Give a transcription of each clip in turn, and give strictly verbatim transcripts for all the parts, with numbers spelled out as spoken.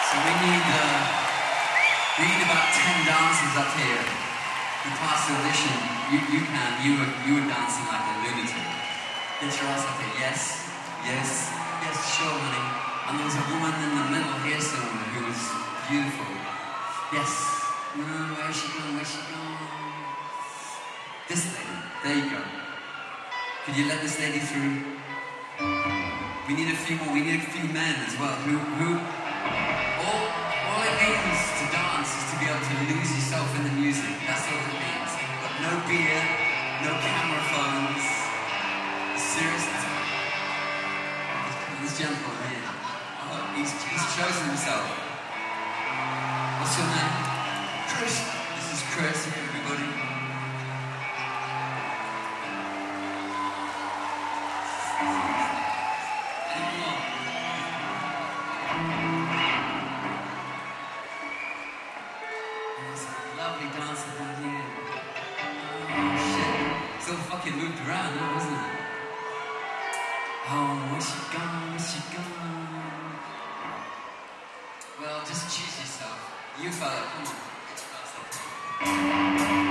So we need, uh, we need about ten dancers up here. The past audition, you, you can, you were, you were dancing like a lunatic. Get your ass up here, yes, yes, yes, sure, honey. And there was a woman in the middle here somewhere who was beautiful. Yes, no, where's she gone, where's she gone? This lady, there you go. Could you let this lady through? We need a few more, we need a few men as well, who, who, all, all it means to dance is to be able to lose yourself in the music. That's all it means. But no beer, no camera phones. Seriously. This gentleman here, oh, he's, he's chosen himself. What's your name? Chris. This is Chris, everybody. Fucking moved around now, isn't it? Oh, where's she gone? Where's she gone? Well, just choose yourself. You fella, come on. It's fast.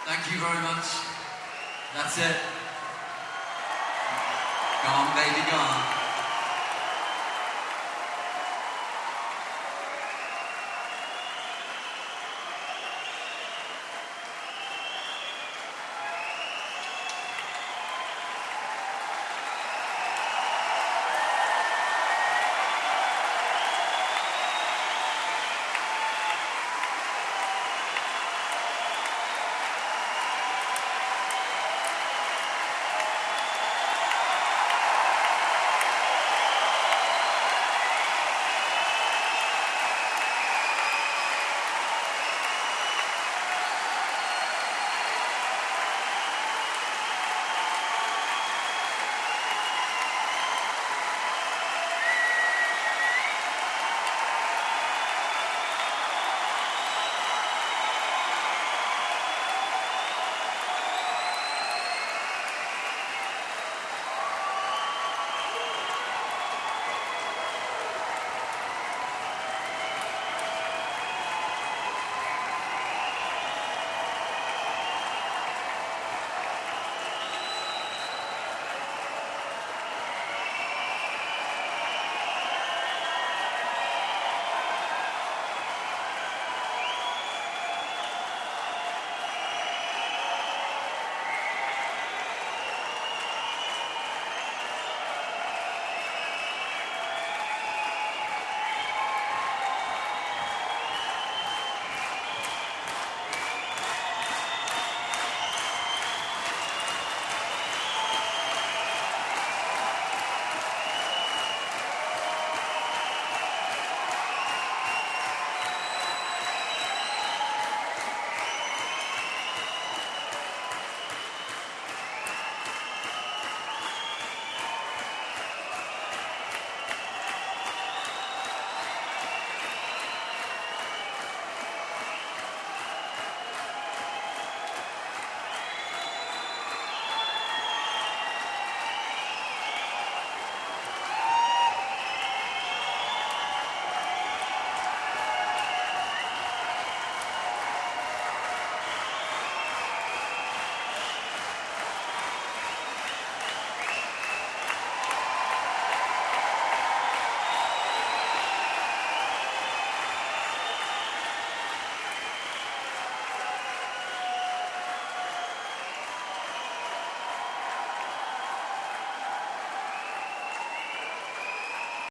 Thank you very much. That's it. Gone, baby, gone.